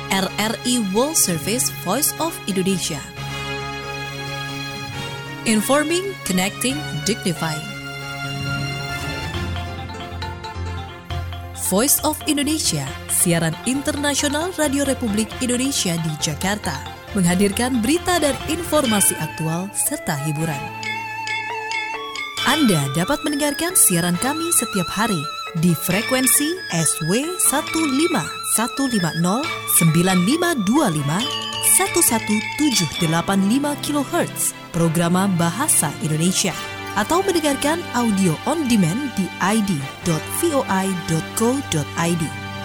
RRI World Service Voice of Indonesia. Informing, connecting, dignifying. Voice of Indonesia, siaran internasional Radio Republik Indonesia di Jakarta, menghadirkan berita dan informasi aktual serta hiburan. Anda dapat mendengarkan siaran kami setiap hari di frekuensi SW 15150 9525 11785 kHz Programa Bahasa Indonesia, atau mendengarkan audio on demand di id.voi.co.id.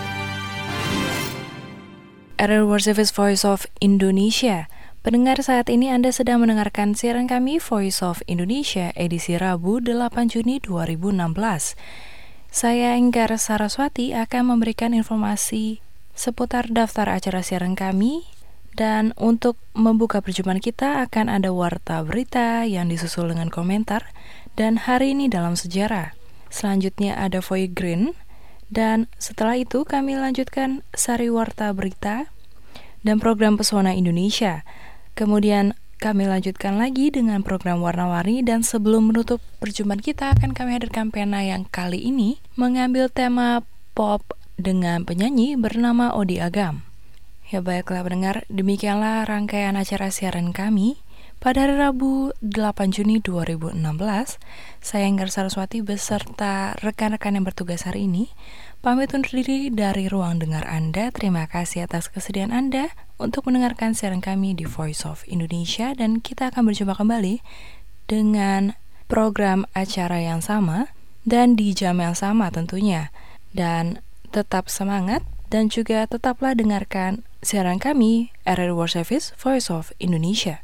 RRI World Service Voice of Indonesia. Pendengar, saat ini Anda sedang mendengarkan siaran kami Voice of Indonesia edisi Rabu 8 Juni 2016. Saya Enggar Saraswati akan memberikan informasi seputar daftar acara siaran kami, dan untuk membuka perjumpaan kita akan ada warta berita yang disusul dengan komentar dan hari ini dalam sejarah. Selanjutnya ada Voice Green, dan setelah itu kami lanjutkan sari warta berita dan program Pesona Indonesia. Kemudian kami lanjutkan lagi dengan program Warna-Warni, dan sebelum menutup perjumpaan kita akan kami hadirkan pena yang kali ini mengambil tema pop dengan penyanyi bernama Odi Agam. Ya baiklah pendengar, demikianlah rangkaian acara siaran kami pada hari Rabu 8 Juni 2016. Saya Enggar Saraswati beserta rekan-rekan yang bertugas hari ini pamit undur diri dari ruang dengar Anda. Terima kasih atas kesediaan Anda untuk mendengarkan siaran kami di Voice of Indonesia, dan kita akan berjumpa kembali dengan program acara yang sama dan di jam yang sama tentunya. Dan tetap semangat dan juga tetaplah dengarkan siaran kami RRI World Service Voice of Indonesia.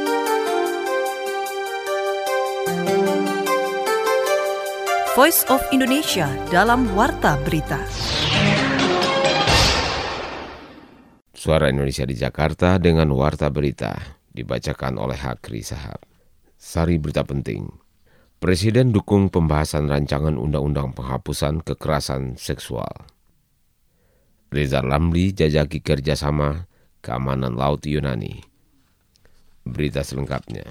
Voice of Indonesia dalam Warta Berita. Suara Indonesia di Jakarta dengan Warta Berita dibacakan oleh Hakri Sahab. Sari berita penting. Presiden dukung pembahasan rancangan undang-undang penghapusan kekerasan seksual. Rizal Ramli jajaki kerjasama keamanan laut Yunani. Berita selengkapnya.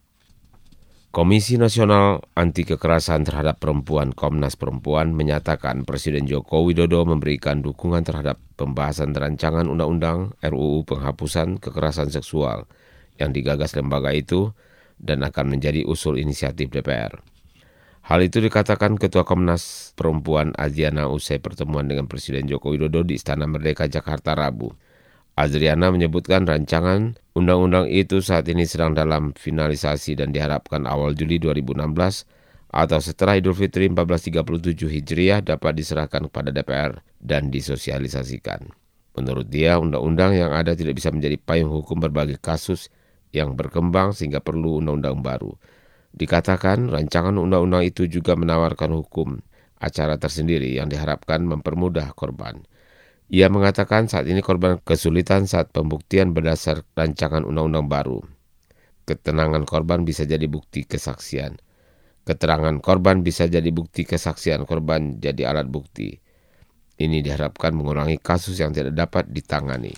Komisi Nasional Anti Kekerasan Terhadap Perempuan Komnas Perempuan menyatakan Presiden Joko Widodo memberikan dukungan terhadap pembahasan rancangan undang-undang RUU penghapusan kekerasan seksual yang digagas lembaga itu dan akan menjadi usul inisiatif DPR. Hal itu dikatakan Ketua Komnas Perempuan Adriana usai pertemuan dengan Presiden Joko Widodo di Istana Merdeka Jakarta Rabu. Adriana menyebutkan rancangan undang-undang itu saat ini sedang dalam finalisasi dan diharapkan awal Juli 2016 atau setelah Idul Fitri 1437 Hijriah dapat diserahkan kepada DPR dan disosialisasikan. Menurut dia, undang-undang yang ada tidak bisa menjadi payung hukum berbagai kasus yang berkembang sehingga perlu undang-undang baru. Dikatakan rancangan undang-undang itu juga menawarkan hukum acara tersendiri yang diharapkan mempermudah korban. Ia mengatakan saat ini korban kesulitan saat pembuktian berdasar rancangan undang-undang baru. Ketenangan korban bisa jadi bukti kesaksian. Keterangan korban bisa jadi bukti kesaksian korban jadi alat bukti. Ini diharapkan mengurangi kasus yang tidak dapat ditangani.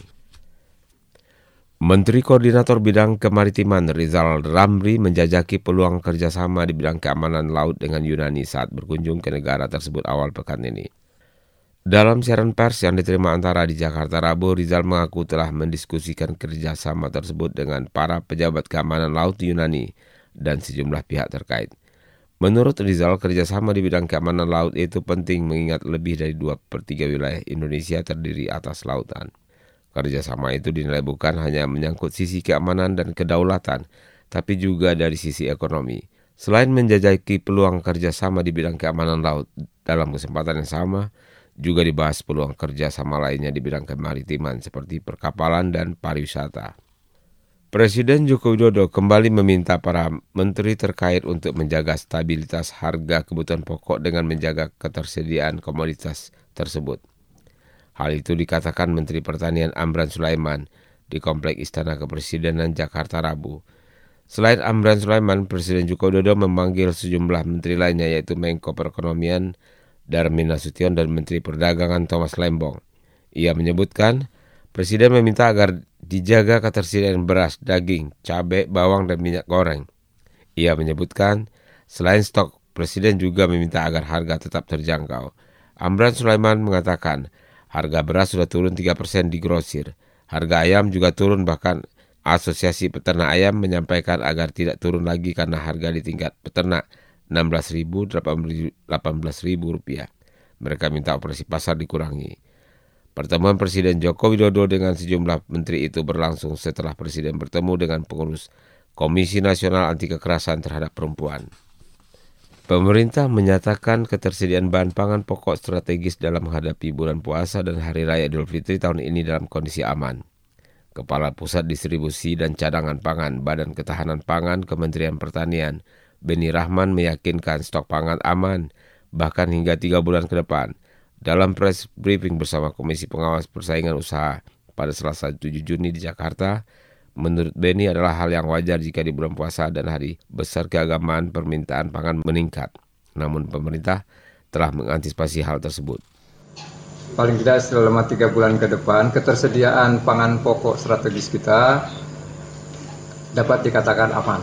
Menteri Koordinator Bidang Kemaritiman Rizal Ramli menjajaki peluang kerjasama di bidang keamanan laut dengan Yunani saat berkunjung ke negara tersebut awal pekan ini. Dalam siaran pers yang diterima Antara di Jakarta Rabu, Rizal mengaku telah mendiskusikan kerjasama tersebut dengan para pejabat keamanan laut Yunani dan sejumlah pihak terkait. Menurut Rizal, kerjasama di bidang keamanan laut itu penting mengingat lebih dari 2/3 wilayah Indonesia terdiri atas lautan. Kerjasama itu dinilai bukan hanya menyangkut sisi keamanan dan kedaulatan, tapi juga dari sisi ekonomi. Selain menjajaki peluang kerjasama di bidang keamanan laut, dalam kesempatan yang sama, juga dibahas peluang kerjasama lainnya di bidang kemaritiman seperti perkapalan dan pariwisata. Presiden Joko Widodo kembali meminta para menteri terkait untuk menjaga stabilitas harga kebutuhan pokok dengan menjaga ketersediaan komoditas tersebut. Hal itu dikatakan Menteri Pertanian Amran Sulaiman di Komplek Istana Kepresidenan Jakarta Rabu. Selain Amran Sulaiman, Presiden Joko Widodo memanggil sejumlah menteri lainnya yaitu Menko Perekonomian Darmin Nasution dan Menteri Perdagangan Thomas Lembong. Ia menyebutkan Presiden meminta agar dijaga ketersediaan beras, daging, cabai, bawang, dan minyak goreng. Ia menyebutkan, selain stok, Presiden juga meminta agar harga tetap terjangkau. Amran Sulaiman mengatakan, harga beras sudah turun 3% di grosir. Harga ayam juga turun, bahkan Asosiasi Peternak Ayam menyampaikan agar tidak turun lagi karena harga di tingkat peternak Rp16.000-Rp18.000. Mereka minta operasi pasar dikurangi. Pertemuan Presiden Joko Widodo dengan sejumlah menteri itu berlangsung setelah Presiden bertemu dengan pengurus Komisi Nasional Anti Kekerasan Terhadap Perempuan. Pemerintah menyatakan ketersediaan bahan pangan pokok strategis dalam menghadapi bulan puasa dan Hari Raya Idul Fitri tahun ini dalam kondisi aman. Kepala Pusat Distribusi dan Cadangan Pangan Badan Ketahanan Pangan Kementerian Pertanian, Beni Rahman meyakinkan stok pangan aman, bahkan hingga 3 bulan ke depan. Dalam press briefing bersama Komisi Pengawas Persaingan Usaha pada Selasa 7 Juni di Jakarta, menurut Beni adalah hal yang wajar jika di bulan puasa dan hari besar keagamaan permintaan pangan meningkat. Namun pemerintah telah mengantisipasi hal tersebut. Paling tidak selama 3 bulan ke depan, ketersediaan pangan pokok strategis kita dapat dikatakan aman.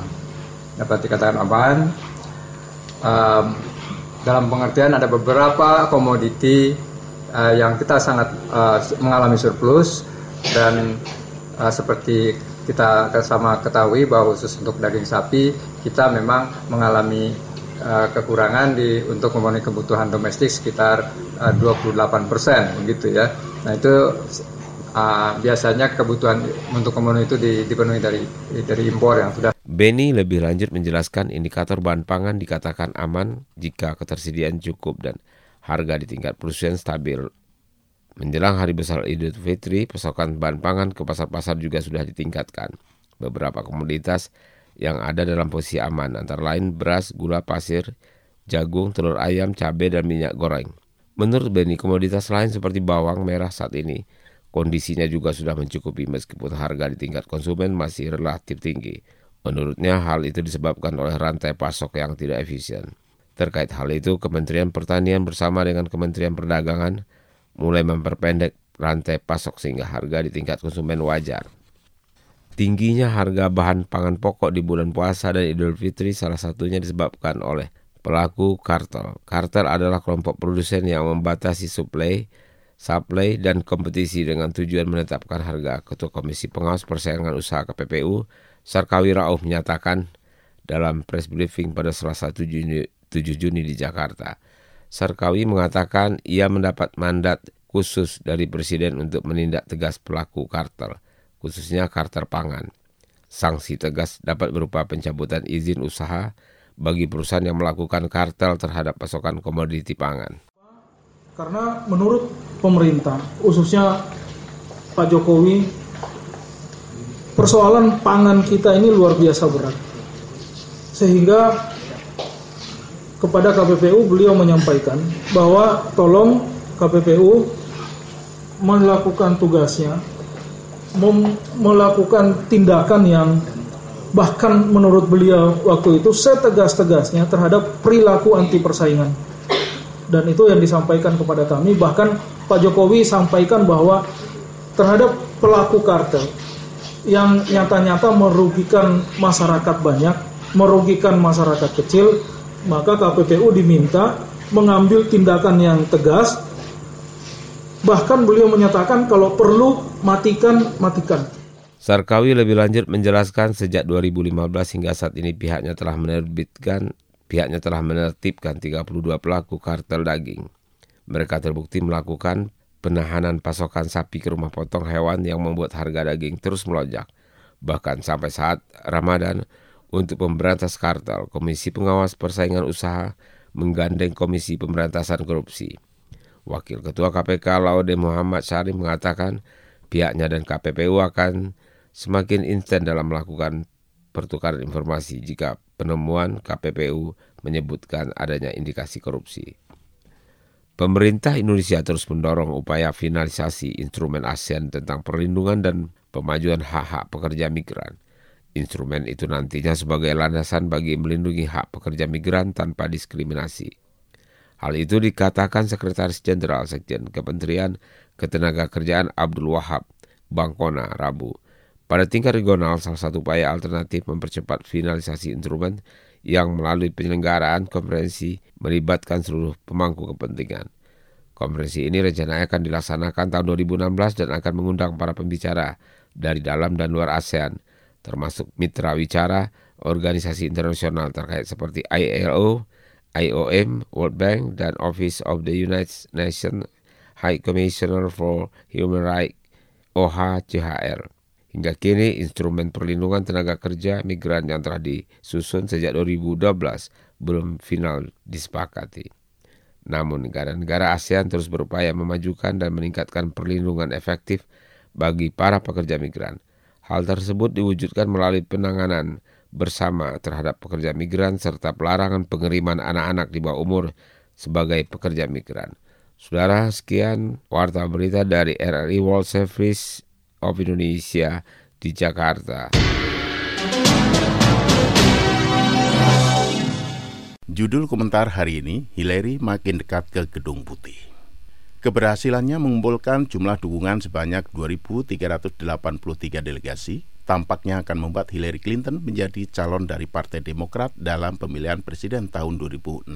Dalam pengertian ada beberapa komoditi yang kita sangat mengalami surplus dan seperti kita sama ketahui bahwa khusus untuk daging sapi kita memang mengalami kekurangan untuk memenuhi kebutuhan domestik sekitar 28% begitu ya. Nah itu biasanya kebutuhan untuk memenuhi itu dipenuhi dari impor yang sudah. Beni lebih lanjut menjelaskan indikator bahan pangan dikatakan aman jika ketersediaan cukup dan harga di tingkat produsen stabil. Menjelang Hari Besar Idul Fitri, pasokan bahan pangan ke pasar-pasar juga sudah ditingkatkan. Beberapa komoditas yang ada dalam posisi aman, antara lain beras, gula pasir, jagung, telur ayam, cabai, dan minyak goreng. Menurut Beni, komoditas lain seperti bawang merah saat ini, kondisinya juga sudah mencukupi meskipun harga di tingkat konsumen masih relatif tinggi. Menurutnya, hal itu disebabkan oleh rantai pasok yang tidak efisien. Terkait hal itu, Kementerian Pertanian bersama dengan Kementerian Perdagangan mulai memperpendek rantai pasok sehingga harga di tingkat konsumen wajar. Tingginya harga bahan pangan pokok di bulan puasa dan Idul Fitri salah satunya disebabkan oleh pelaku kartel. Kartel adalah kelompok produsen yang membatasi suplai, dan kompetisi dengan tujuan menetapkan harga. Ketua Komisi Pengawas Persaingan Usaha KPPU, Sarkawi Rauf menyatakan dalam press briefing pada Selasa 7 Juni di Jakarta. Sarkawi mengatakan ia mendapat mandat khusus dari Presiden untuk menindak tegas pelaku kartel, khususnya kartel pangan. Sanksi tegas dapat berupa pencabutan izin usaha bagi perusahaan yang melakukan kartel terhadap pasokan komoditi pangan. Karena menurut pemerintah, khususnya Pak Jokowi, persoalan pangan kita ini luar biasa berat. Sehingga kepada KPPU beliau menyampaikan bahwa tolong KPPU melakukan tugasnya, melakukan tindakan yang bahkan menurut beliau waktu itu setegas-tegasnya terhadap perilaku anti persaingan. Dan itu yang disampaikan kepada kami. Bahkan Pak Jokowi sampaikan bahwa terhadap pelaku kartel yang nyata-nyata merugikan masyarakat banyak, merugikan masyarakat kecil, maka KPPU diminta mengambil tindakan yang tegas. Bahkan beliau menyatakan kalau perlu matikan. Sarkawi lebih lanjut menjelaskan sejak 2015 hingga saat ini pihaknya telah menertibkan 32 pelaku kartel daging. Mereka terbukti melakukan penahanan pasokan sapi ke rumah potong hewan yang membuat harga daging terus melonjak. Bahkan sampai saat Ramadan, untuk pemberantas kartel, Komisi Pengawas Persaingan Usaha menggandeng Komisi Pemberantasan Korupsi. Wakil Ketua KPK Laude Muhammad Syarif mengatakan pihaknya dan KPPU akan semakin intens dalam melakukan pertukaran informasi jika penemuan KPPU menyebutkan adanya indikasi korupsi. Pemerintah Indonesia terus mendorong upaya finalisasi instrumen ASEAN tentang perlindungan dan pemajuan hak-hak pekerja migran. Instrumen itu nantinya sebagai landasan bagi melindungi hak pekerja migran tanpa diskriminasi. Hal itu dikatakan Sekretaris Jenderal Sekjen Kementerian Ketenagakerjaan Abdul Wahab Bangkona, Rabu. Pada tingkat regional, salah satu upaya alternatif mempercepat finalisasi instrumen yang melalui penyelenggaraan konferensi melibatkan seluruh pemangku kepentingan. Konferensi ini rencananya akan dilaksanakan tahun 2016 dan akan mengundang para pembicara dari dalam dan luar ASEAN, termasuk mitra wicara organisasi internasional terkait seperti ILO, IOM, World Bank, dan Office of the United Nations High Commissioner for Human Rights OHCHR. Hingga kini, instrumen perlindungan tenaga kerja migran yang telah disusun sejak 2012 belum final disepakati. Namun, negara-negara ASEAN terus berupaya memajukan dan meningkatkan perlindungan efektif bagi para pekerja migran. Hal tersebut diwujudkan melalui penanganan bersama terhadap pekerja migran serta pelarangan pengiriman anak-anak di bawah umur sebagai pekerja migran. Saudara, sekian warta berita dari RRI World Service of Indonesia di Jakarta. Judul komentar hari ini, Hillary makin dekat ke Gedung Putih. Keberhasilannya mengumpulkan jumlah dukungan sebanyak 2.383 delegasi tampaknya akan membuat Hillary Clinton menjadi calon dari Partai Demokrat dalam pemilihan presiden tahun 2016.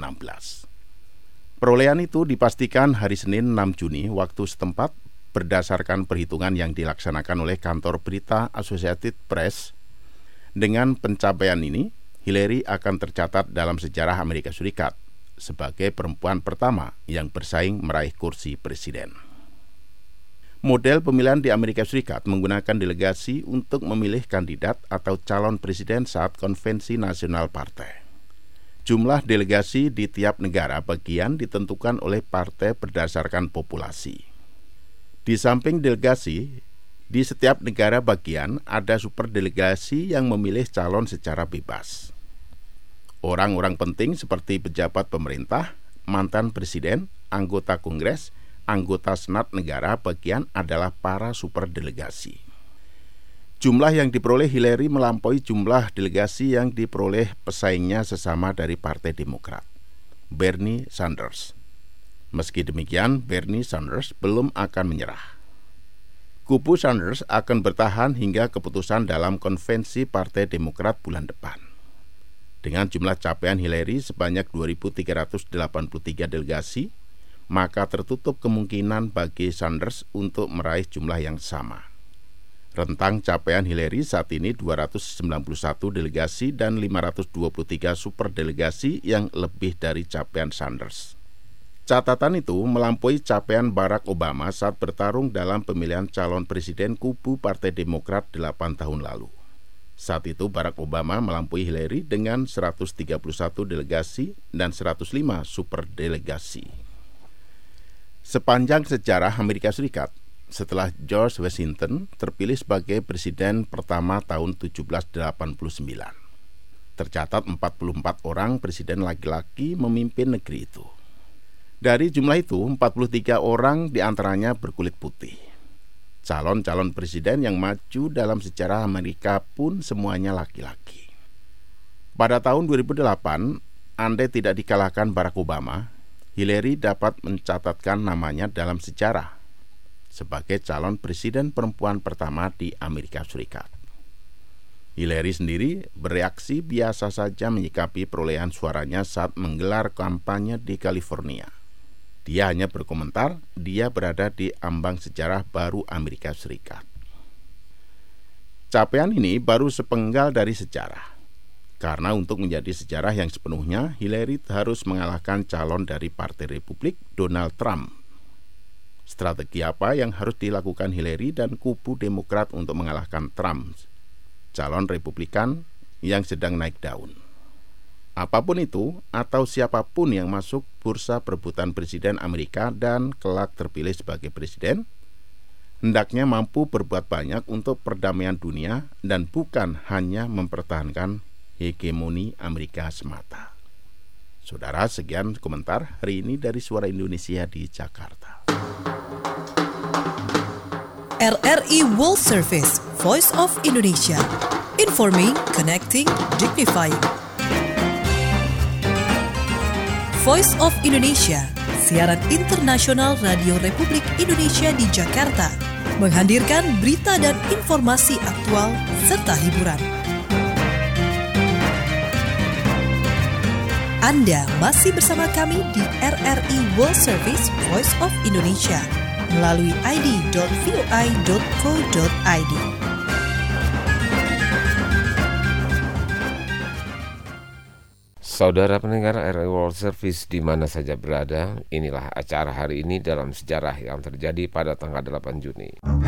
Perolehan itu dipastikan hari Senin 6 Juni waktu setempat berdasarkan perhitungan yang dilaksanakan oleh kantor berita Associated Press. Dengan pencapaian ini, Hillary akan tercatat dalam sejarah Amerika Serikat sebagai perempuan pertama yang bersaing meraih kursi presiden. Model pemilihan di Amerika Serikat menggunakan delegasi untuk memilih kandidat atau calon presiden saat konvensi nasional partai. Jumlah delegasi di tiap negara bagian ditentukan oleh partai berdasarkan populasi. Di samping delegasi, di setiap negara bagian ada superdelegasi yang memilih calon secara bebas. Orang-orang penting seperti pejabat pemerintah, mantan presiden, anggota kongres, anggota senat negara bagian adalah para superdelegasi. Jumlah yang diperoleh Hillary melampaui jumlah delegasi yang diperoleh pesaingnya sesama dari Partai Demokrat, Bernie Sanders. Meski demikian, Bernie Sanders belum akan menyerah. Kubu Sanders akan bertahan hingga keputusan dalam konvensi Partai Demokrat bulan depan. Dengan jumlah capaian Hillary sebanyak 2.383 delegasi, maka tertutup kemungkinan bagi Sanders untuk meraih jumlah yang sama. Rentang capaian Hillary saat ini 291 delegasi dan 523 superdelegasi yang lebih dari capaian Sanders. Catatan itu melampaui capaian Barack Obama saat bertarung dalam pemilihan calon presiden kubu Partai Demokrat 8 tahun lalu. Saat itu Barack Obama melampaui Hillary dengan 131 delegasi dan 105 superdelegasi. Sepanjang sejarah Amerika Serikat, setelah George Washington terpilih sebagai presiden pertama tahun 1789, tercatat 44 orang presiden laki-laki memimpin negeri itu. Dari jumlah itu, 43 orang diantaranya berkulit putih. Calon-calon presiden yang maju dalam sejarah Amerika pun semuanya laki-laki. Pada tahun 2008, andai tidak dikalahkan Barack Obama, Hillary dapat mencatatkan namanya dalam sejarah sebagai calon presiden perempuan pertama di Amerika Serikat. Hillary sendiri bereaksi biasa saja menyikapi perolehan suaranya saat menggelar kampanye di California. Dia hanya berkomentar, dia berada di ambang sejarah baru Amerika Serikat. Capaian ini baru sepenggal dari sejarah. Karena untuk menjadi sejarah yang sepenuhnya, Hillary harus mengalahkan calon dari Partai Republik, Donald Trump. Strategi apa yang harus dilakukan Hillary dan kubu Demokrat untuk mengalahkan Trump, calon Republikan yang sedang naik daun? Apapun itu, atau siapapun yang masuk bursa perebutan presiden Amerika dan kelak terpilih sebagai presiden, hendaknya mampu berbuat banyak untuk perdamaian dunia dan bukan hanya mempertahankan hegemoni Amerika semata. Saudara, sekian komentar hari ini dari Suara Indonesia di Jakarta. RRI World Service, Voice of Indonesia. Informing, connecting, dignifying. Voice of Indonesia, siaran internasional Radio Republik Indonesia di Jakarta, menghadirkan berita dan informasi aktual serta hiburan. Anda masih bersama kami di RRI World Service Voice of Indonesia melalui id.voi.co.id. Saudara pendengar RRI World Service di mana saja berada, inilah acara hari ini dalam sejarah yang terjadi pada tanggal 8 Juni.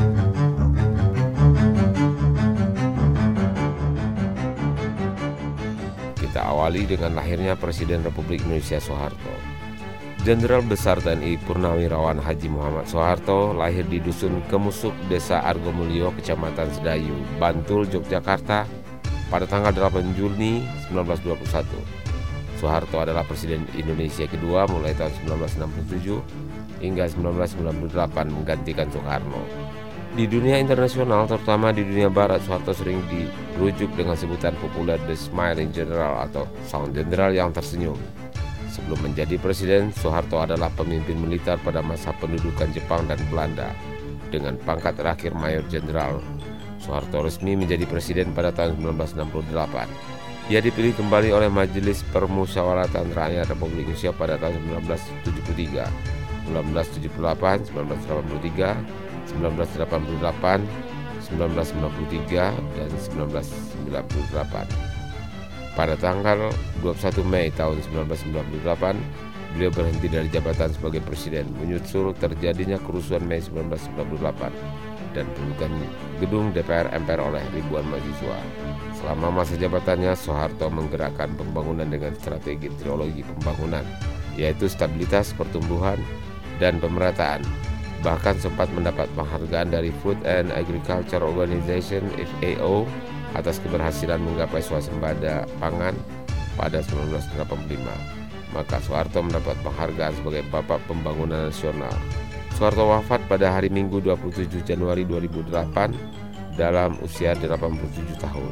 Kita awali dengan lahirnya Presiden Republik Indonesia Soeharto. Jenderal Besar TNI Purnawirawan Haji Muhammad Soeharto lahir di Dusun Kemusuk, Desa Argomulyo, Kecamatan Sedayu, Bantul, Yogyakarta pada tanggal 8 Juni 1921. Soeharto adalah Presiden Indonesia kedua mulai tahun 1967 hingga 1998 menggantikan Soekarno. Di dunia internasional, terutama di dunia barat, Soeharto sering dirujuk dengan sebutan populer The Smiling General atau Sang Jenderal yang tersenyum. Sebelum menjadi presiden, Soeharto adalah pemimpin militer pada masa pendudukan Jepang dan Belanda. Dengan pangkat terakhir Mayor Jenderal, Soeharto resmi menjadi presiden pada tahun 1968. Ia dipilih kembali oleh Majelis Permusyawaratan Rakyat Republik Indonesia pada tahun 1973, 1978, 1983, 1988, 1993, dan 1998. Pada tanggal 21 Mei tahun 1998, beliau berhenti dari jabatan sebagai presiden, menyusul terjadinya kerusuhan Mei 1998 dan pendudukan gedung DPR MPR oleh ribuan mahasiswa. Selama masa jabatannya, Soeharto menggerakkan pembangunan dengan strategi trilogi pembangunan, yaitu stabilitas, pertumbuhan, dan pemerataan. Bahkan sempat mendapat penghargaan dari Food and Agriculture Organization (FAO) atas keberhasilan menggapai swasembada pangan pada 1985. Maka Soeharto mendapat penghargaan sebagai Bapak Pembangunan Nasional. Soeharto wafat pada hari Minggu 27 Januari 2008 dalam usia 87 tahun.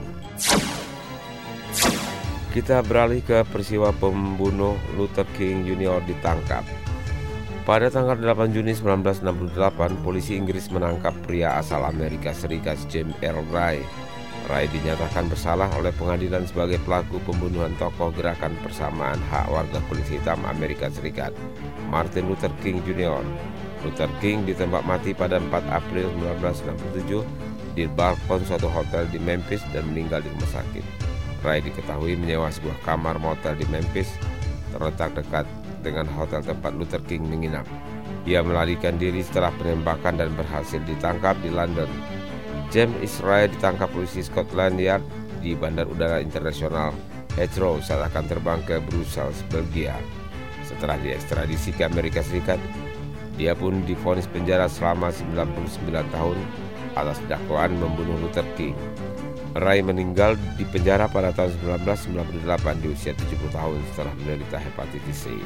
Kita beralih ke peristiwa pembunuh Luther King Jr. ditangkap. Pada tanggal 8 Juni 1968, polisi Inggris menangkap pria asal Amerika Serikat James Earl Ray. Ray dinyatakan bersalah oleh pengadilan sebagai pelaku pembunuhan tokoh gerakan persamaan hak warga kulit hitam Amerika Serikat, Martin Luther King Jr. Luther King ditembak mati pada 4 April 1967 di balkon suatu hotel di Memphis dan meninggal di rumah sakit. Ray diketahui menyewa sebuah kamar motel di Memphis terletak dekat dengan hotel tempat Luther King menginap. Ia melarikan diri setelah penembakan dan berhasil ditangkap di London. James Israel ditangkap polisi Scotland Yard di Bandar Udara Internasional Heathrow saat akan terbang ke Brussels, Belgia. Setelah diekstradisi ke Amerika Serikat, dia pun divonis penjara selama 99 tahun atas dakwaan membunuh Luther King. Ray meninggal di penjara pada tahun 1998 di usia 70 tahun setelah menderita hepatitis C.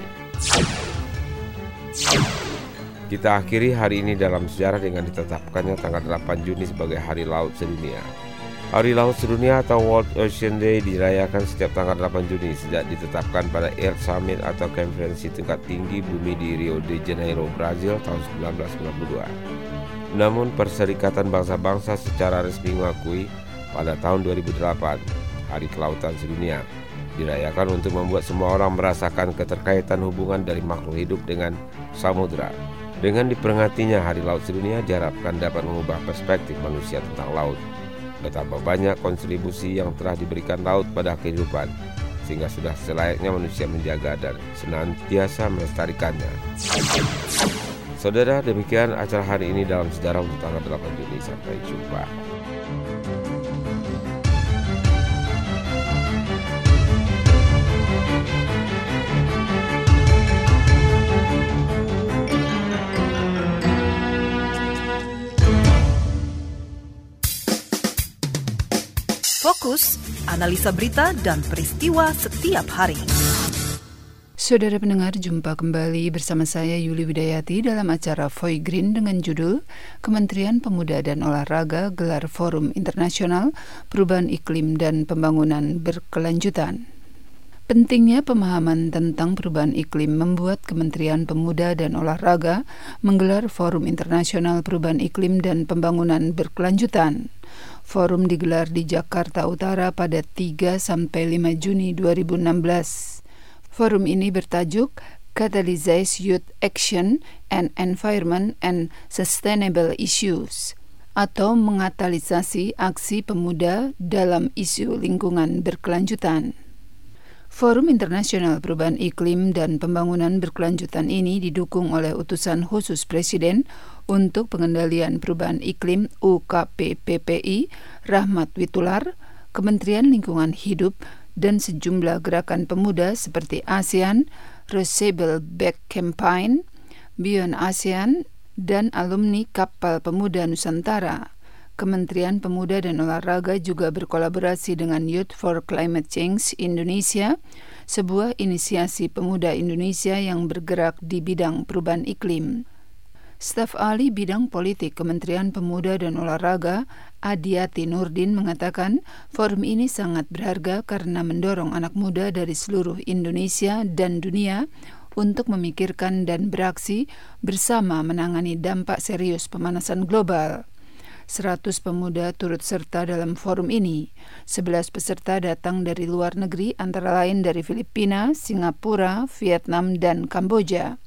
Kita akhiri hari ini dalam sejarah dengan ditetapkannya tanggal 8 Juni sebagai Hari Laut Sedunia. Hari Laut Sedunia atau World Ocean Day dirayakan setiap tanggal 8 Juni sejak ditetapkan pada Earth Summit atau konferensi tingkat tinggi bumi di Rio de Janeiro, Brazil tahun 1992. Namun Perserikatan Bangsa-Bangsa secara resmi mengakui pada tahun 2008 Hari Kelautan Sedunia dirayakan untuk membuat semua orang merasakan keterkaitan hubungan dari makhluk hidup dengan samudera. Dengan diperingatinya Hari Laut Sedunia diharapkan dapat mengubah perspektif manusia tentang laut. Betapa banyak kontribusi yang telah diberikan laut pada kehidupan, sehingga sudah selayaknya manusia menjaga dan senantiasa melestarikannya. Saudara, demikian acara hari ini dalam sejarah untuk tanggal 8 Juni. Sampai jumpa. Fokus, analisa berita dan peristiwa setiap hari. Saudara pendengar, jumpa kembali bersama saya Yuli Widayati dalam acara Voice Green dengan judul Kementerian Pemuda dan Olahraga gelar Forum Internasional Perubahan Iklim dan Pembangunan Berkelanjutan. Pentingnya pemahaman tentang perubahan iklim membuat Kementerian Pemuda dan Olahraga menggelar Forum Internasional Perubahan Iklim dan Pembangunan Berkelanjutan. Forum digelar di Jakarta Utara pada 3-5 Juni 2016. Forum ini bertajuk Catalyze Youth Action and Environment and Sustainable Issues, atau mengatalisasi aksi pemuda dalam isu lingkungan berkelanjutan. Forum Internasional Perubahan Iklim dan Pembangunan Berkelanjutan ini didukung oleh Utusan Khusus Presiden untuk Pengendalian Perubahan Iklim UKPPPI, Rahmat Witoelar, Kementerian Lingkungan Hidup, dan sejumlah gerakan pemuda seperti ASEAN, Reusable Back Campaign, Beyond ASEAN, dan alumni Kapal Pemuda Nusantara. Kementerian Pemuda dan Olahraga juga berkolaborasi dengan Youth for Climate Change Indonesia, sebuah inisiasi pemuda Indonesia yang bergerak di bidang perubahan iklim. Staf ahli bidang politik Kementerian Pemuda dan Olahraga, Adiati Nurdin, mengatakan forum ini sangat berharga karena mendorong anak muda dari seluruh Indonesia dan dunia untuk memikirkan dan beraksi bersama menangani dampak serius pemanasan global. 100 pemuda turut serta dalam forum ini. 11 peserta datang dari luar negeri, antara lain dari Filipina, Singapura, Vietnam, dan Kamboja.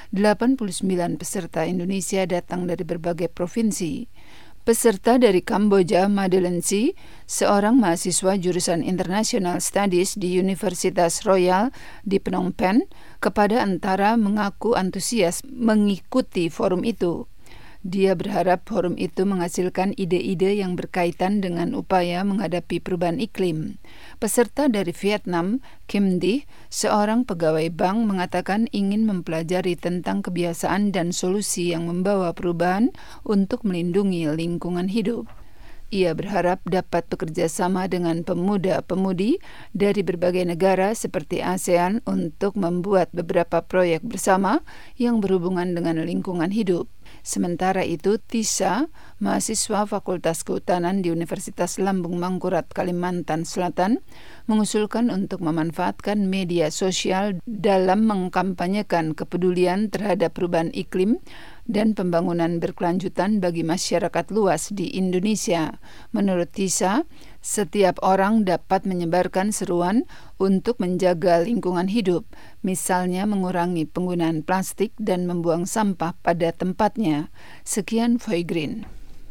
89 peserta Indonesia datang dari berbagai provinsi. Peserta dari Kamboja, Madeleine Si, seorang mahasiswa jurusan International Studies di Universitas Royal di Phnom Penh, kepada Antara mengaku antusias mengikuti forum itu. Dia berharap forum itu menghasilkan ide-ide yang berkaitan dengan upaya menghadapi perubahan iklim. Peserta dari Vietnam, Kim Dih, seorang pegawai bank, mengatakan ingin mempelajari tentang kebiasaan dan solusi yang membawa perubahan untuk melindungi lingkungan hidup. Ia berharap dapat bekerja sama dengan pemuda-pemudi dari berbagai negara seperti ASEAN untuk membuat beberapa proyek bersama yang berhubungan dengan lingkungan hidup. Sementara itu, Tisa, mahasiswa Fakultas Kehutanan di Universitas Lambung Mangkurat, Kalimantan Selatan, mengusulkan untuk memanfaatkan media sosial dalam mengkampanyekan kepedulian terhadap perubahan iklim dan pembangunan berkelanjutan bagi masyarakat luas di Indonesia. Menurut Tisa, setiap orang dapat menyebarkan seruan untuk menjaga lingkungan hidup, misalnya mengurangi penggunaan plastik dan membuang sampah pada tempatnya. Sekian Foy Green.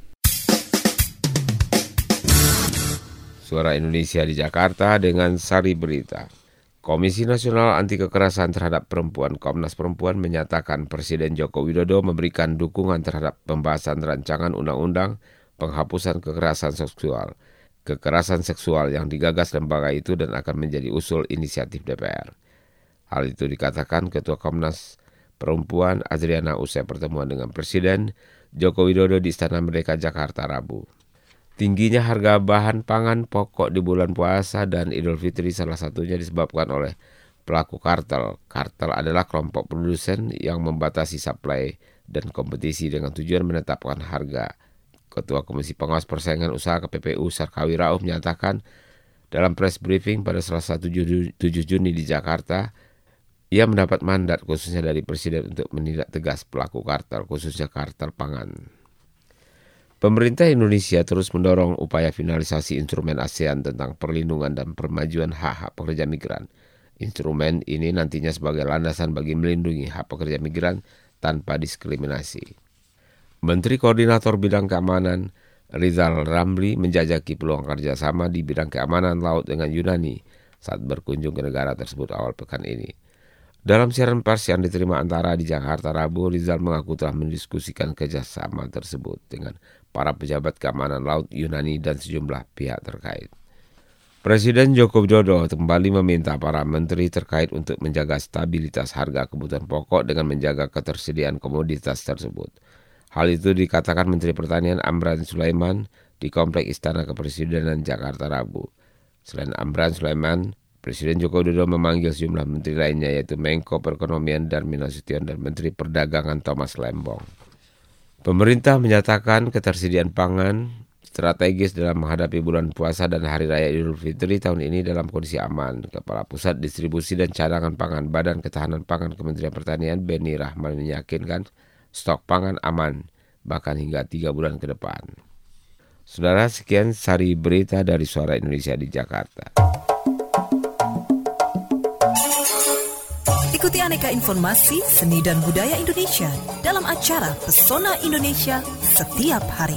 Suara Indonesia di Jakarta dengan Sari Berita. Komisi Nasional Anti Kekerasan Terhadap Perempuan Komnas Perempuan menyatakan Presiden Joko Widodo memberikan dukungan terhadap pembahasan rancangan undang-undang penghapusan kekerasan seksual yang digagas lembaga itu dan akan menjadi usul inisiatif DPR. Hal itu dikatakan Ketua Komnas Perempuan Adriana usai pertemuan dengan Presiden Joko Widodo di Istana Merdeka Jakarta Rabu. Tingginya harga bahan pangan pokok di bulan puasa dan Idul Fitri salah satunya disebabkan oleh pelaku kartel. Kartel adalah kelompok produsen yang membatasi suplai dan kompetisi dengan tujuan menetapkan harga. Ketua Komisi Pengawas Persaingan Usaha KPPU Sarkawi Rauf menyatakan dalam press briefing pada Selasa 7 Juni di Jakarta, ia mendapat mandat khususnya dari Presiden untuk menindak tegas pelaku kartel, khususnya kartel pangan. Pemerintah Indonesia terus mendorong upaya finalisasi instrumen ASEAN tentang perlindungan dan permajuan hak-hak pekerja migran. Instrumen ini nantinya sebagai landasan bagi melindungi hak pekerja migran tanpa diskriminasi. Menteri Koordinator Bidang Keamanan Rizal Ramli menjajaki peluang kerjasama di bidang keamanan laut dengan Yunani saat berkunjung ke negara tersebut awal pekan ini. Dalam siaran pers yang diterima Antara di Jakarta Rabu, Rizal mengaku telah mendiskusikan kerjasama tersebut dengan para pejabat keamanan laut Yunani dan sejumlah pihak terkait. Presiden Joko Widodo kembali meminta para menteri terkait untuk menjaga stabilitas harga kebutuhan pokok dengan menjaga ketersediaan komoditas tersebut. Hal itu dikatakan Menteri Pertanian Amran Sulaiman di Kompleks Istana Kepresidenan Jakarta Rabu. Selain Amran Sulaiman, Presiden Joko Widodo memanggil sejumlah menteri lainnya yaitu Menko Perekonomian Darmin Nasution dan Menteri Perdagangan Thomas Lembong. Pemerintah menyatakan ketersediaan pangan strategis dalam menghadapi bulan puasa dan Hari Raya Idul Fitri tahun ini dalam kondisi aman. Kepala Pusat Distribusi dan Cadangan Pangan Badan Ketahanan Pangan Kementerian Pertanian Beni Rahman meyakinkan stok pangan aman bahkan hingga 3 bulan ke depan. Saudara, sekian sari berita dari Suara Indonesia di Jakarta. Ikuti aneka informasi seni dan budaya Indonesia dalam acara Pesona Indonesia setiap hari.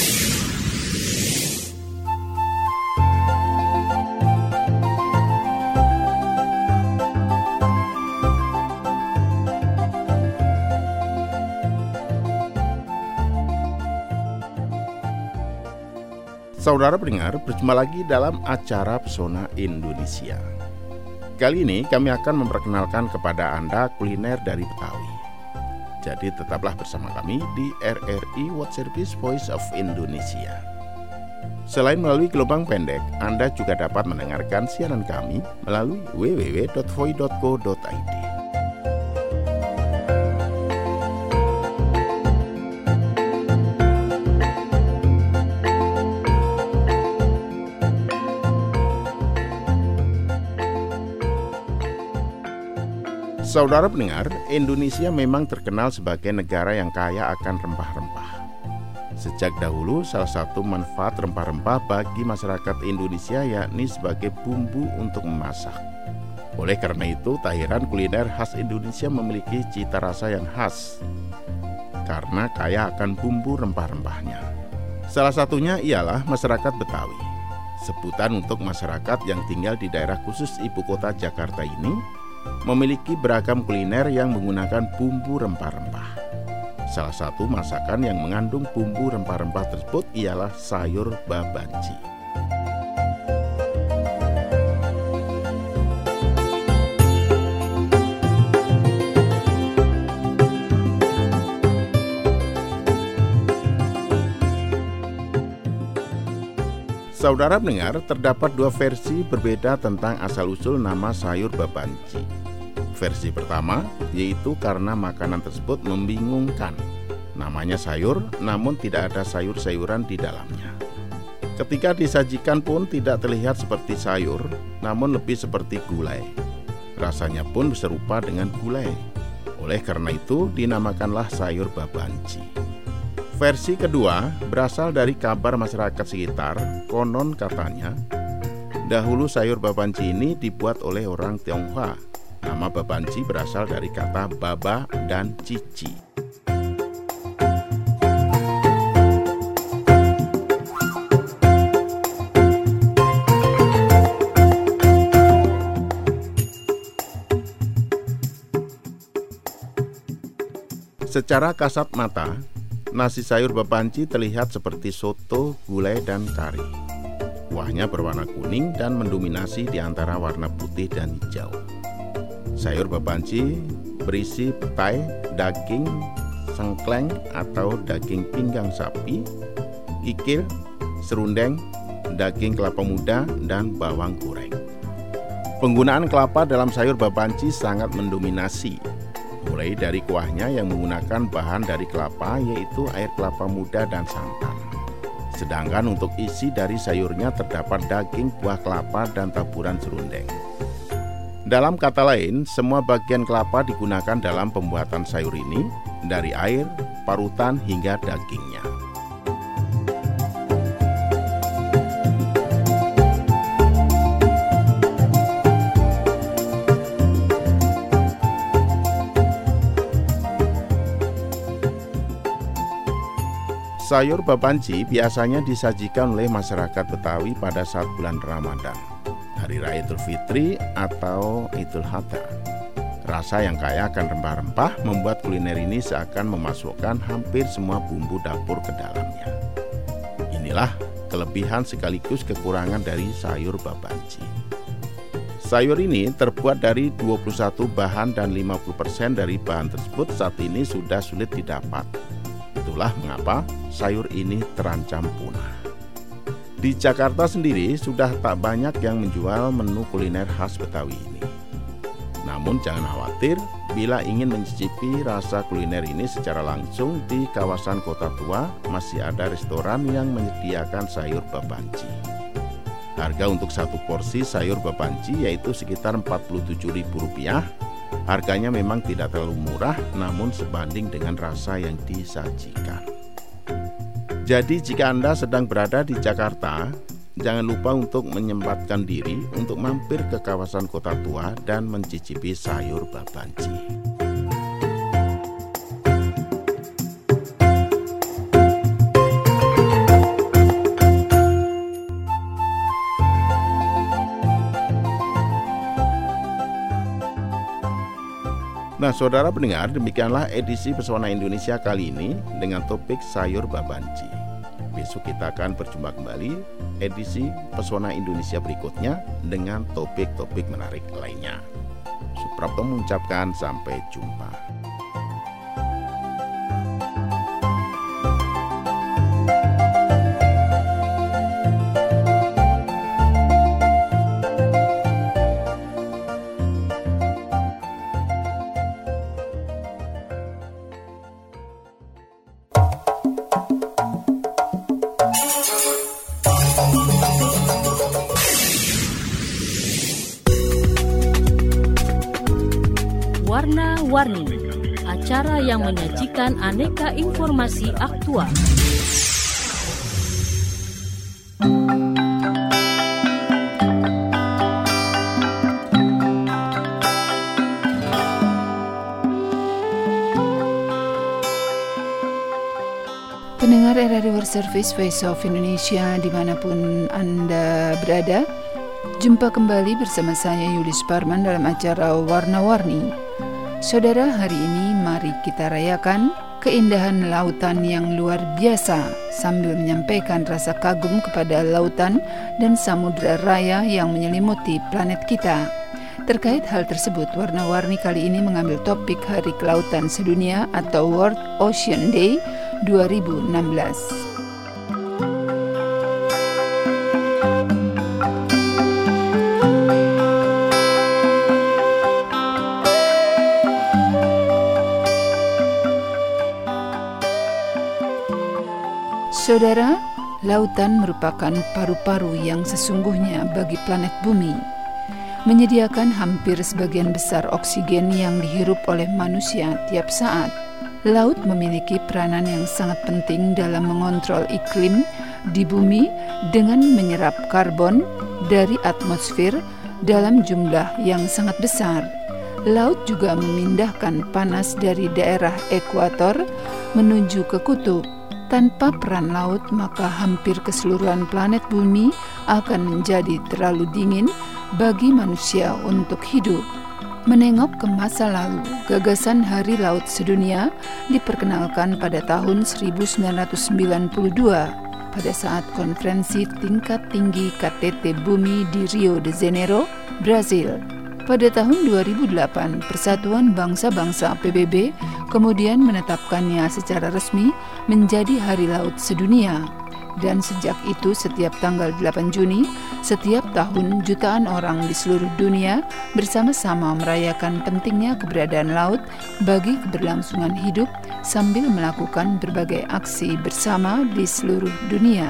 Saudara pendengar, berjumpa lagi dalam acara Pesona Indonesia. Kali ini kami akan memperkenalkan kepada Anda kuliner dari Betawi. Jadi tetaplah bersama kami di RRI World Service Voice of Indonesia. Selain melalui gelombang pendek, Anda juga dapat mendengarkan siaran kami melalui www.voi.co.id. Saudara pendengar, Indonesia memang terkenal sebagai negara yang kaya akan rempah-rempah. Sejak dahulu, salah satu manfaat rempah-rempah bagi masyarakat Indonesia yakni sebagai bumbu untuk memasak. Oleh karena itu, tak heran kuliner khas Indonesia memiliki cita rasa yang khas karena kaya akan bumbu rempah-rempahnya. Salah satunya ialah masyarakat Betawi. Sebutan untuk masyarakat yang tinggal di daerah khusus ibu kota Jakarta ini memiliki beragam kuliner yang menggunakan bumbu rempah-rempah. Salah satu masakan yang mengandung bumbu rempah-rempah tersebut ialah sayur babanci. Saudara pendengar, terdapat 2 versi berbeda tentang asal-usul nama sayur babanci. Versi pertama, yaitu karena makanan tersebut membingungkan. Namanya sayur, namun tidak ada sayur-sayuran di dalamnya. Ketika disajikan pun tidak terlihat seperti sayur, namun lebih seperti gulai. Rasanya pun serupa dengan gulai. Oleh karena itu, dinamakanlah sayur babanci. Versi kedua berasal dari kabar masyarakat sekitar. Konon katanya, dahulu sayur babanci ini dibuat oleh orang Tionghoa. Nama babanci berasal dari kata baba dan cici. Secara kasat mata, nasi sayur babanci terlihat seperti soto, gulai, dan kari. Kuahnya berwarna kuning dan mendominasi di antara warna putih dan hijau. Sayur babanci berisi petai, daging sengkleng atau daging pinggang sapi, kikil, serundeng, daging kelapa muda, dan bawang goreng. Penggunaan kelapa dalam sayur babanci sangat mendominasi. Mulai dari kuahnya yang menggunakan bahan dari kelapa yaitu air kelapa muda dan santan. Sedangkan untuk isi dari sayurnya terdapat daging, buah kelapa, dan taburan serundeng. Dalam kata lain, semua bagian kelapa digunakan dalam pembuatan sayur ini, dari air, parutan, hingga dagingnya. Sayur babanci biasanya disajikan oleh masyarakat Betawi pada saat bulan Ramadan, Hari Raya Idul Fitri atau Idul Adha. Rasa yang kaya akan rempah-rempah membuat kuliner ini seakan memasukkan hampir semua bumbu dapur ke dalamnya. Inilah kelebihan sekaligus kekurangan dari sayur babanci. Sayur ini terbuat dari 21 bahan dan 50% dari bahan tersebut saat ini sudah sulit didapat. Itulah mengapa sayur ini terancam punah. Di Jakarta sendiri sudah tak banyak yang menjual menu kuliner khas Betawi ini. Namun jangan khawatir, Bila ingin mencicipi rasa kuliner ini secara langsung, di kawasan Kota Tua masih ada restoran yang menyediakan sayur babanci. Harga untuk satu porsi sayur babanci yaitu sekitar Rp47.000. Harganya memang tidak terlalu murah, namun sebanding dengan rasa yang disajikan. Jadi jika Anda sedang berada di Jakarta, jangan lupa untuk menyempatkan diri untuk mampir ke kawasan Kota Tua dan mencicipi sayur babanci. Nah, saudara pendengar, demikianlah edisi Pesona Indonesia kali ini dengan topik sayur babanci. Besok kita akan berjumpa kembali edisi Pesona Indonesia berikutnya dengan topik-topik menarik lainnya. Suprapto mengucapkan sampai jumpa. Warna-Warni, acara yang menyajikan aneka informasi aktual. Pendengar RRI World Service Voice of Indonesia dimanapun Anda berada, jumpa kembali bersama saya Yulis Parman dalam acara Warna-Warni. Saudara, hari ini mari kita rayakan keindahan lautan yang luar biasa sambil menyampaikan rasa kagum kepada lautan dan samudera raya yang menyelimuti planet kita. Terkait hal tersebut, Warna-Warni kali ini mengambil topik Hari Kelautan Sedunia atau World Ocean Day 2016. Saudara, lautan merupakan paru-paru yang sesungguhnya bagi planet bumi, menyediakan hampir sebagian besar oksigen yang dihirup oleh manusia tiap saat. Laut memiliki peranan yang sangat penting dalam mengontrol iklim di bumi dengan menyerap karbon dari atmosfer dalam jumlah yang sangat besar. Laut juga memindahkan panas dari daerah ekuator menuju ke kutub. Tanpa peran laut, maka hampir keseluruhan planet bumi akan menjadi terlalu dingin bagi manusia untuk hidup. Menengok ke masa lalu, gagasan Hari Laut Sedunia diperkenalkan pada tahun 1992 pada saat konferensi tingkat tinggi KTT Bumi di Rio de Janeiro, Brazil. Pada tahun 2008, Persatuan Bangsa-Bangsa PBB kemudian menetapkannya secara resmi menjadi Hari Laut Sedunia. Dan sejak itu setiap tanggal 8 Juni, setiap tahun jutaan orang di seluruh dunia bersama-sama merayakan pentingnya keberadaan laut bagi keberlangsungan hidup sambil melakukan berbagai aksi bersama di seluruh dunia.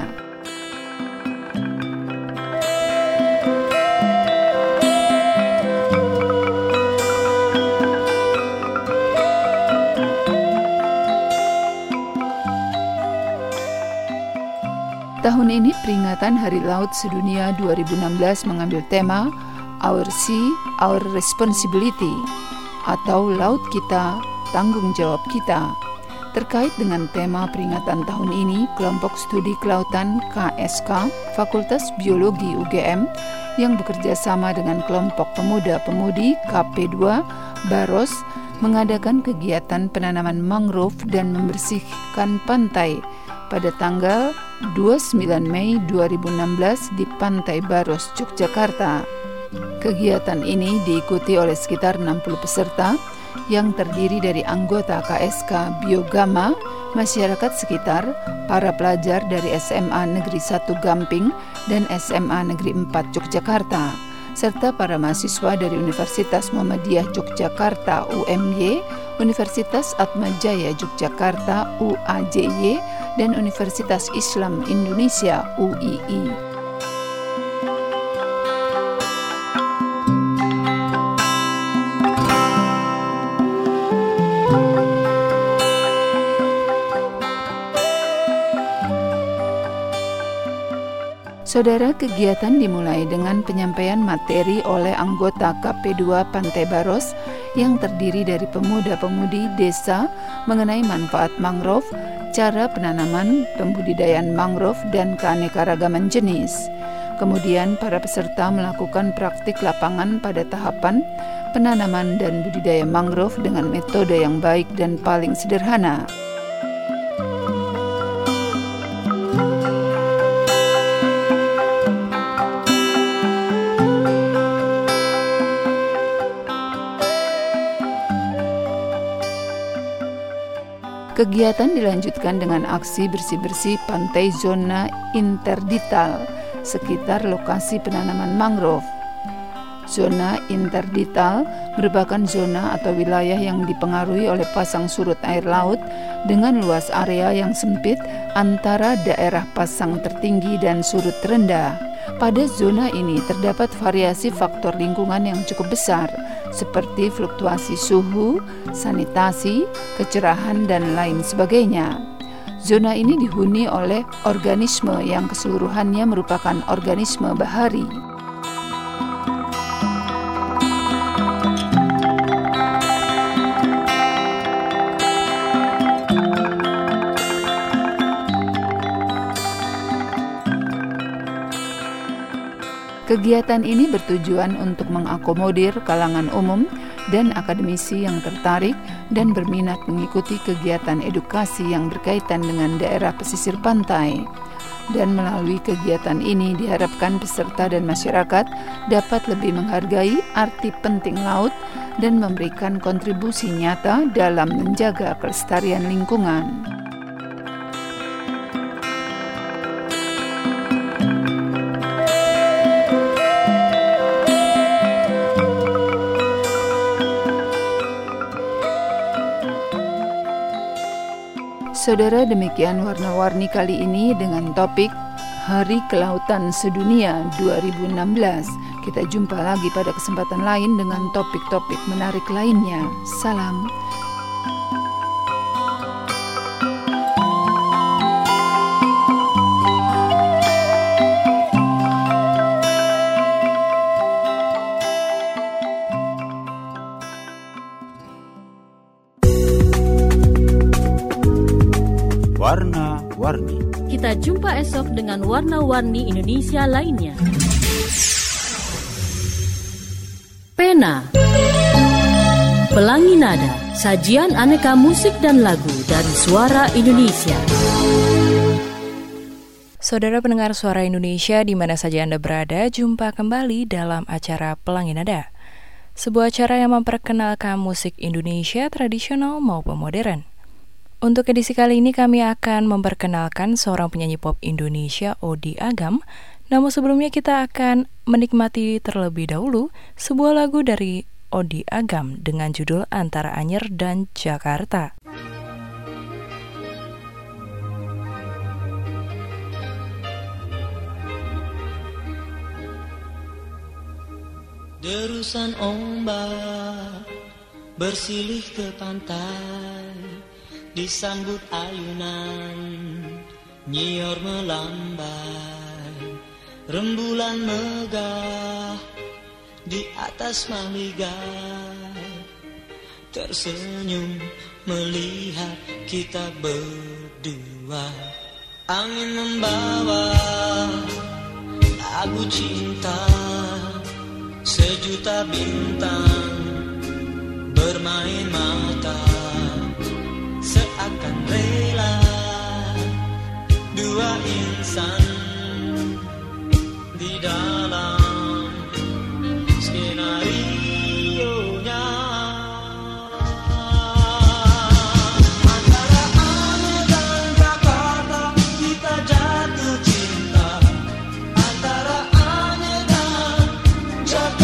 Tahun ini peringatan Hari Laut Sedunia 2016 mengambil tema Our Sea, Our Responsibility atau Laut Kita, Tanggung Jawab Kita. Terkait dengan tema peringatan tahun ini, kelompok studi kelautan KSK Fakultas Biologi UGM yang bekerja sama dengan kelompok pemuda-pemudi KP2 Baros mengadakan kegiatan penanaman mangrove dan membersihkan pantai pada tanggal 29 Mei 2016 di Pantai Baros, Yogyakarta. Kegiatan ini diikuti oleh sekitar 60 peserta yang terdiri dari anggota KSK Biogama, masyarakat sekitar, para pelajar dari SMA Negeri 1 Gamping dan SMA Negeri 4 Yogyakarta, serta para mahasiswa dari Universitas Muhammadiyah Yogyakarta UMY, Universitas Atmajaya Yogyakarta UAJY, dan Universitas Islam Indonesia UII. Saudara, kegiatan dimulai dengan penyampaian materi oleh anggota KP2 Pantai Baros yang terdiri dari pemuda-pemudi desa mengenai manfaat mangrove, cara penanaman, pembudidayaan mangrove, dan keanekaragaman jenis. Kemudian para peserta melakukan praktik lapangan pada tahapan penanaman dan budidaya mangrove dengan metode yang baik dan paling sederhana. Kegiatan dilanjutkan dengan aksi bersih-bersih pantai zona interdital sekitar lokasi penanaman mangrove. Zona interdital merupakan zona atau wilayah yang dipengaruhi oleh pasang surut air laut dengan luas area yang sempit antara daerah pasang tertinggi dan surut rendah. Pada zona ini terdapat variasi faktor lingkungan yang cukup besar, seperti fluktuasi suhu, sanitasi, kecerahan, dan lain sebagainya. Zona ini dihuni oleh organisme yang keseluruhannya merupakan organisme bahari. Kegiatan ini bertujuan untuk mengakomodir kalangan umum dan akademisi yang tertarik dan berminat mengikuti kegiatan edukasi yang berkaitan dengan daerah pesisir pantai. Dan melalui kegiatan ini diharapkan peserta dan masyarakat dapat lebih menghargai arti penting laut dan memberikan kontribusi nyata dalam menjaga kelestarian lingkungan. Saudara, demikian warna-warni kali ini dengan topik Hari Kelautan Sedunia 2016. Kita jumpa lagi pada kesempatan lain dengan topik-topik menarik lainnya. Salam. Warna-warni. Kita jumpa esok dengan warna-warni Indonesia lainnya. Pena, Pelangi Nada, sajian aneka musik dan lagu dari Suara Indonesia. Saudara pendengar Suara Indonesia di mana saja Anda berada, jumpa kembali dalam acara Pelangi Nada. Sebuah acara yang memperkenalkan musik Indonesia tradisional maupun modern. Untuk edisi kali ini kami akan memperkenalkan seorang penyanyi pop Indonesia, Odi Agam. Namun sebelumnya kita akan menikmati terlebih dahulu sebuah lagu dari Odi Agam dengan judul Antara Anyer dan Jakarta. Derusan ombak bersilih ke pantai, disambut ayunan nyior melambai, rembulan megah di atas maligai, tersenyum melihat kita berdua. Angin membawa lagu cinta, sejuta bintang bermain mata, seakan rela dua insan di dalam skenario-nya. Antara Anyer dan Jakarta kita jatuh cinta, antara Anyer dan Jakarta.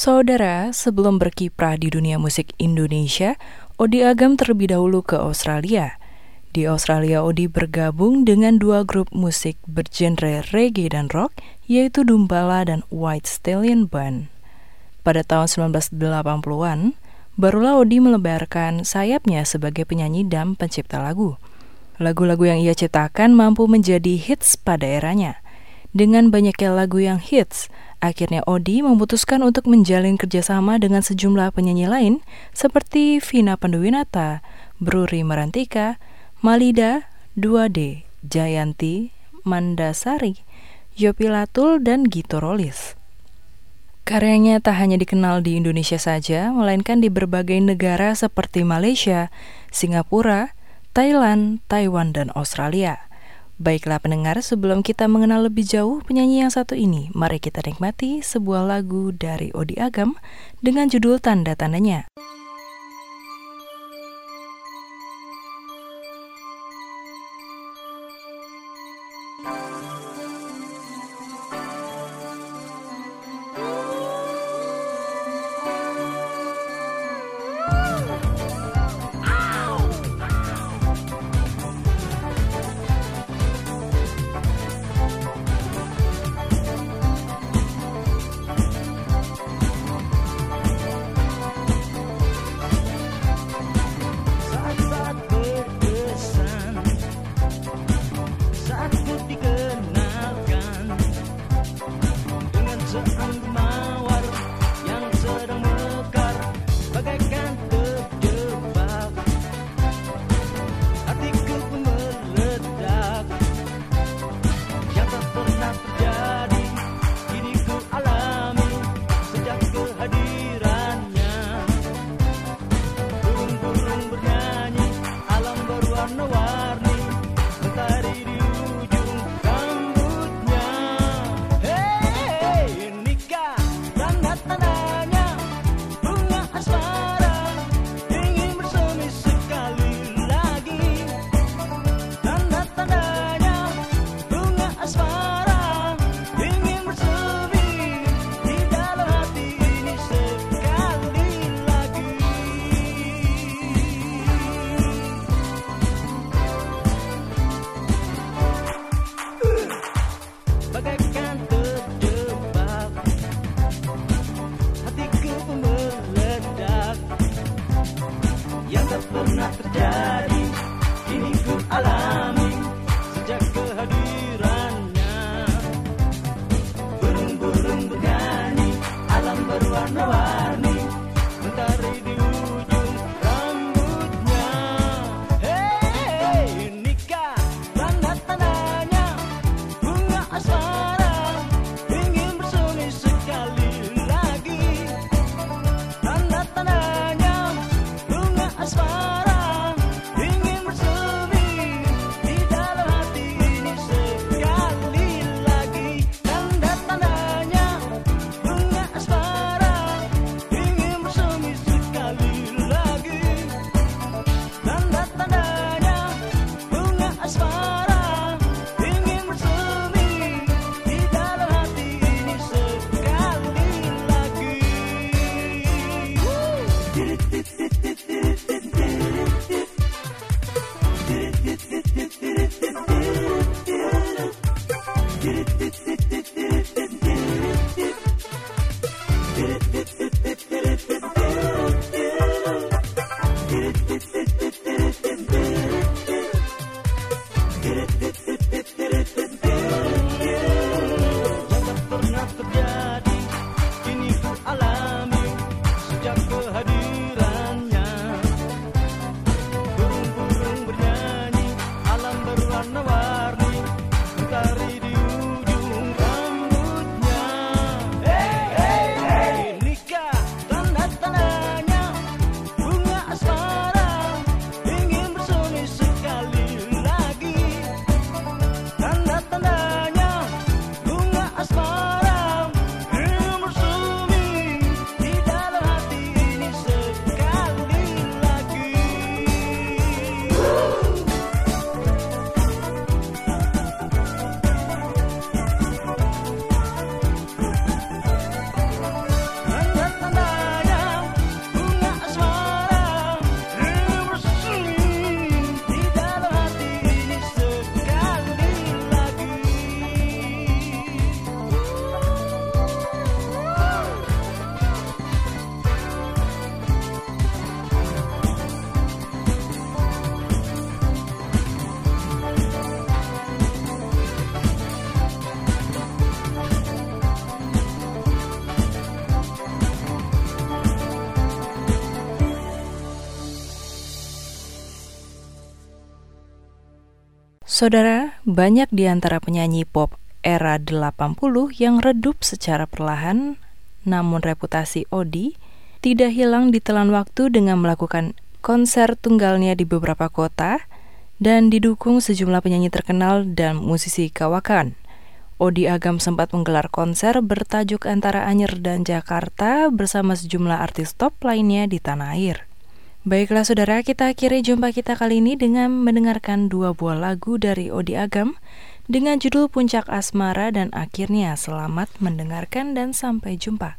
Saudara, sebelum berkiprah di dunia musik Indonesia, Odi Agam terlebih dahulu ke Australia. Di Australia, Odi bergabung dengan dua grup musik bergenre reggae dan rock, yaitu Dumbala dan White Stallion Band. Pada tahun 1980-an, barulah Odi melebarkan sayapnya sebagai penyanyi dan pencipta lagu. Lagu-lagu yang ia ciptakan mampu menjadi hits pada eranya. Dengan banyaknya lagu yang hits, akhirnya Odi memutuskan untuk menjalin kerjasama dengan sejumlah penyanyi lain seperti Vina Panduwinata, Bruri Marantika, Malida, 2D, Jayanti, Mandasari, Yopi Latul, dan Gito Rolis. Karyanya tak hanya dikenal di Indonesia saja, melainkan di berbagai negara seperti Malaysia, Singapura, Thailand, Taiwan, dan Australia. Baiklah pendengar, sebelum kita mengenal lebih jauh penyanyi yang satu ini, mari kita nikmati sebuah lagu dari Odi Agam dengan judul Tanda-Tandanya. Saudara, banyak di antara penyanyi pop era 80 yang redup secara perlahan, namun reputasi Odi tidak hilang ditelan waktu dengan melakukan konser tunggalnya di beberapa kota dan didukung sejumlah penyanyi terkenal dan musisi kawakan. Odi Agam sempat menggelar konser bertajuk Antara Anyer dan Jakarta bersama sejumlah artis top lainnya di tanah air. Baiklah saudara, kita akhiri jumpa kita kali ini dengan mendengarkan 2 buah lagu dari Odi Agam dengan judul Puncak Asmara dan akhirnya selamat mendengarkan dan sampai jumpa.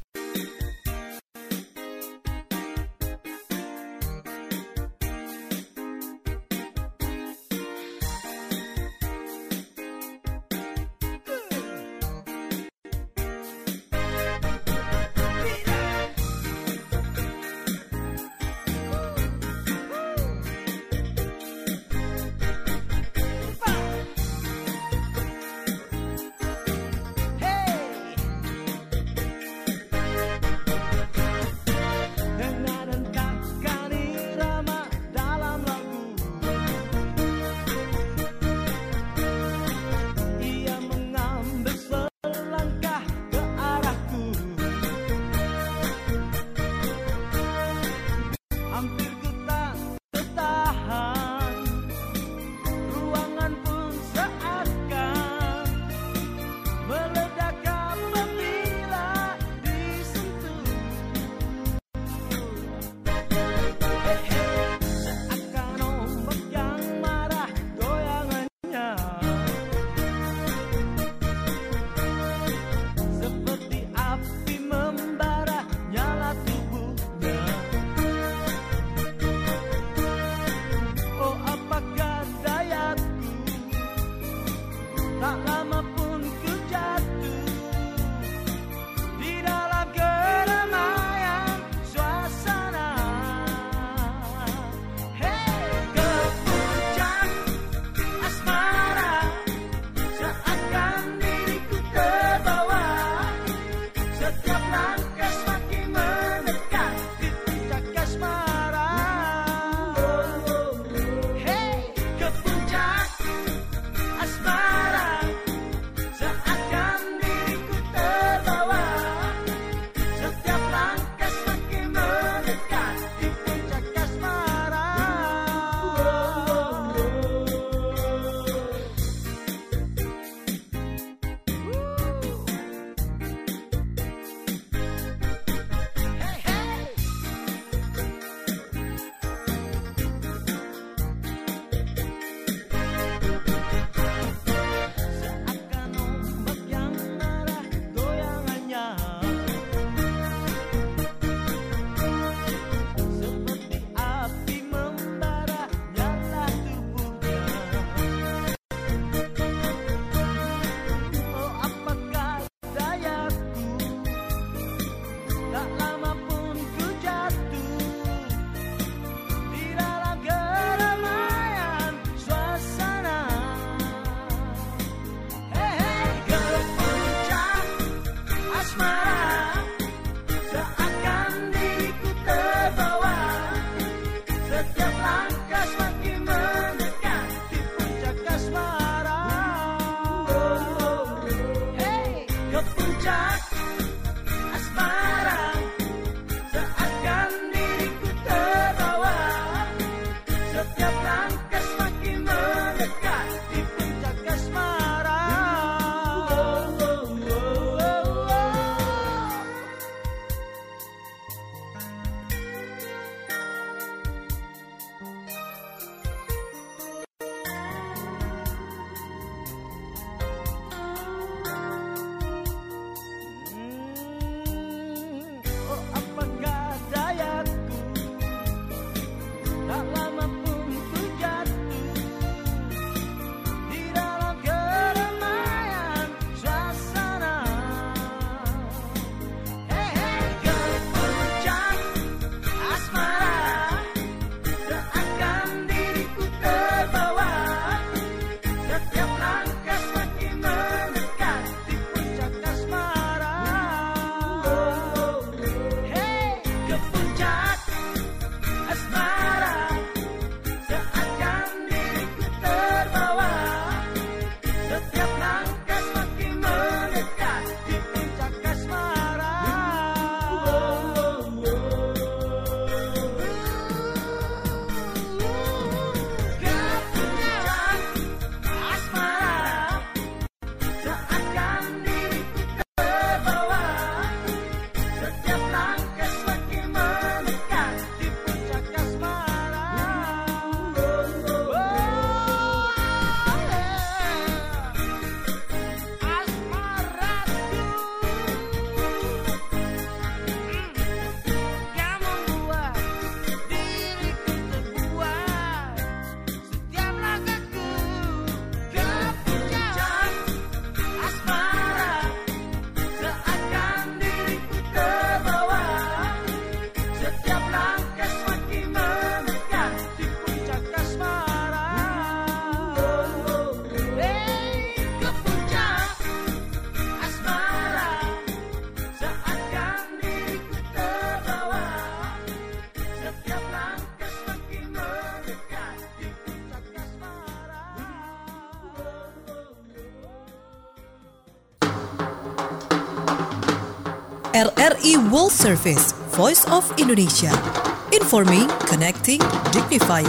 RRI World Service, Voice of Indonesia. Informing, connecting, dignifying.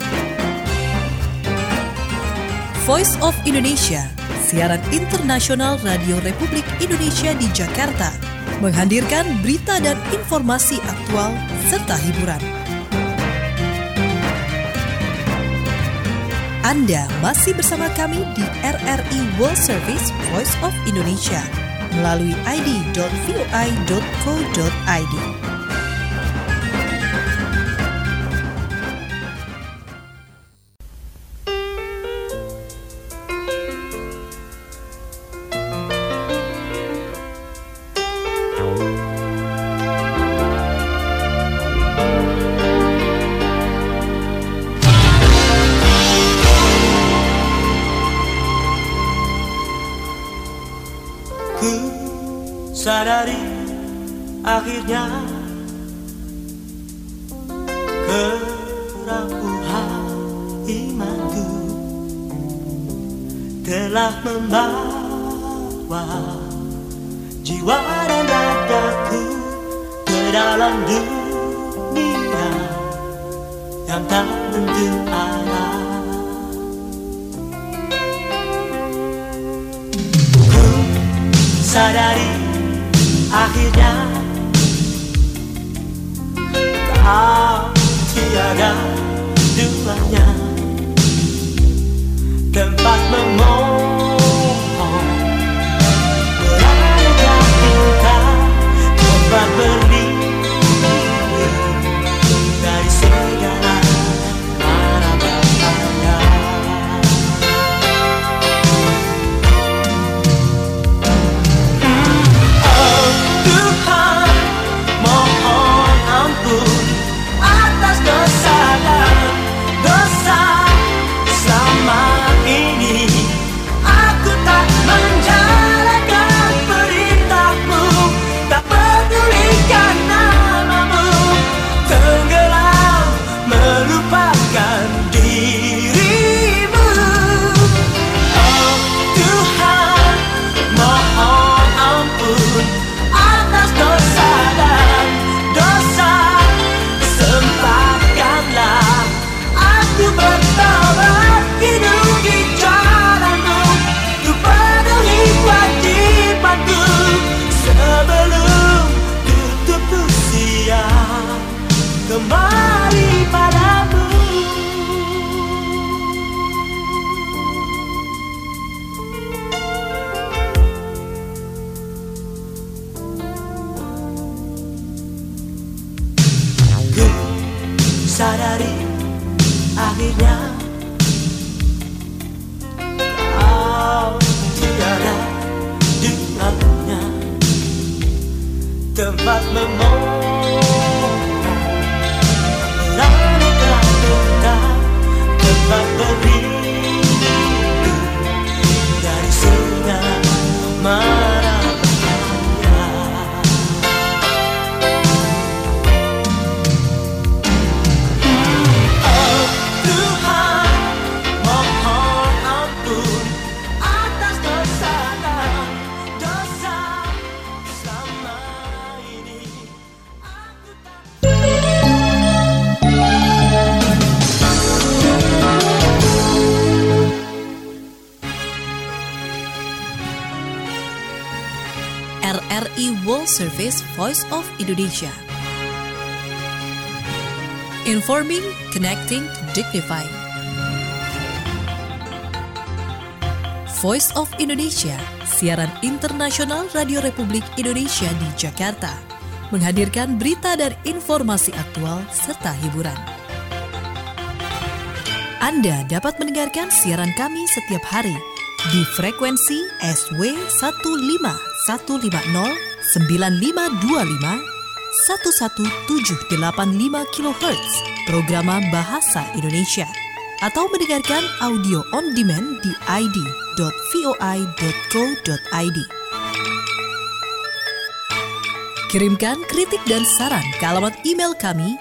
Voice of Indonesia, siaran internasional Radio Republik Indonesia di Jakarta, menghadirkan berita dan informasi aktual serta hiburan. Anda masih bersama kami di RRI World Service, Voice of Indonesia, melalui id.voi.co.id. Sadari akhirnya kerapuhan imanku telah membawa jiwa dan ragaku ke dalam dunia yang tak tentu arah. Ku sadari akhirnya kau tiada duanya tempat memohon, berada cinta, tempat berlindung dari segala mara bahaya. Atas dosa dan dosa selama ini aku tak menjalankan perintahmu, tak pedulikan namamu, tenggelam melupakan dirimu. Oh Tuhan, mohon ampun atas dosa dan dosa. Sempatkanlah aku bertobat, hidup di jalanmu, ku penuhi kewajibanku sebelum tutup usia kembali padamu. Sadari akhirnya kau tiada duanya tempat memohon, berada cinta, tempat berlindung dari segala mara bahaya. RRI World Service, Voice of Indonesia. Informing, connecting, dignifying. Voice of Indonesia, siaran internasional Radio Republik Indonesia di Jakarta, menghadirkan berita dan informasi aktual serta hiburan. Anda dapat mendengarkan siaran kami setiap hari di frekuensi SW 15150 9525 11785 kHz Programa Bahasa Indonesia, atau mendengarkan audio on demand di id.voi.co.id. Kirimkan kritik dan saran ke alamat email kami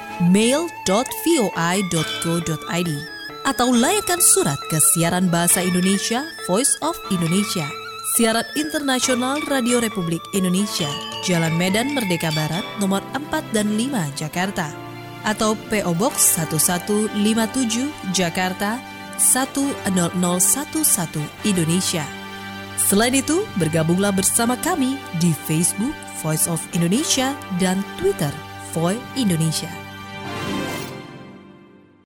mail.voi.co.id atau layangkan surat ke Siaran Bahasa Indonesia Voice of Indonesia, Siaran Internasional Radio Republik Indonesia, Jalan Medan Merdeka Barat, nomor 4 dan 5, Jakarta. Atau PO Box 1157, Jakarta 10011, Indonesia. Selain itu, bergabunglah bersama kami di Facebook Voice of Indonesia dan Twitter Voi Indonesia.